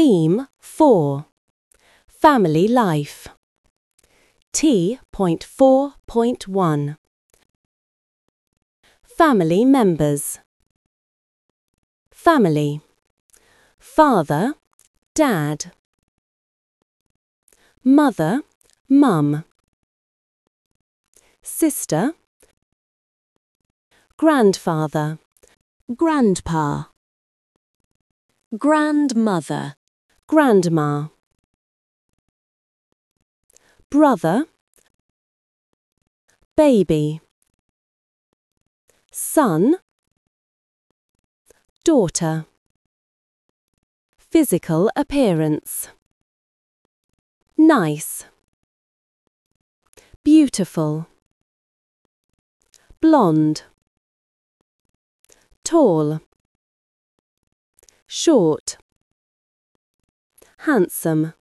Theme 4. Family Life. T.4.1. Family Members. Family. Father, Dad. Mother, Mum. Sister. Grandfather, Grandpa. Grandmother, Grandma. Brother, baby. Son, daughter. Physical appearance. Nice. Beautiful. Blonde. Tall. Short. Handsome.